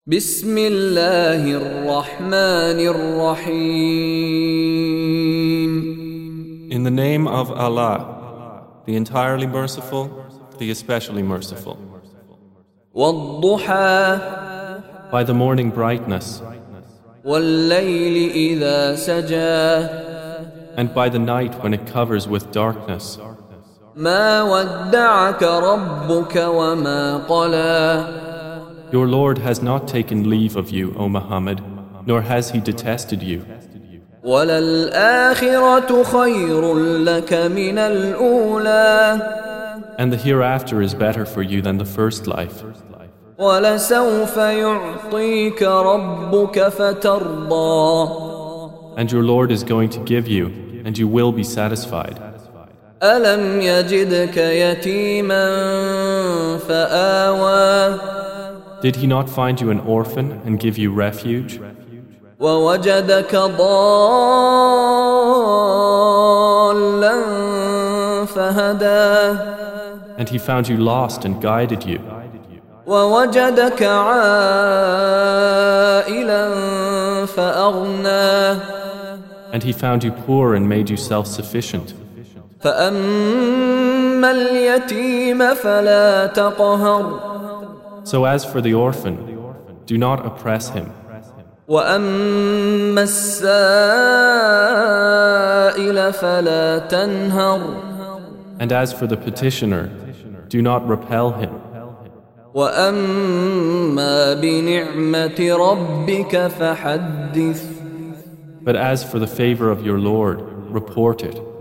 بسم الله الرحمن الرحيم. In the name of Allah, the entirely merciful, the especially merciful. والضحى By the morning brightness, والليل إذا سجى and by the night when it covers with darkness. ما ودعك ربك وما قلى. Your Lord has not taken leave of you, O Muhammad, nor has He detested you. وللآخرة خير لك من الأولى. And the hereafter is better for you than the first life. ولسوف يعطيك ربك فترضى. And your Lord is going to give you, and you will be satisfied. ألم يجدك يتيما فآوى. Did He not find you an orphan and give you refuge? ووجدك ضالا فهدى. And He found you lost and guided you. ووجدك عائلا فأغنى. And He found you poor and made you self-sufficient. فأما اليتيم فلا تقهر. So as for the orphan, do not oppress him. وأما السائل فلا تنهر. And as for the petitioner, do not repel him. وأما بنعمة ربك فحدث. But as for the favor of your Lord, report it.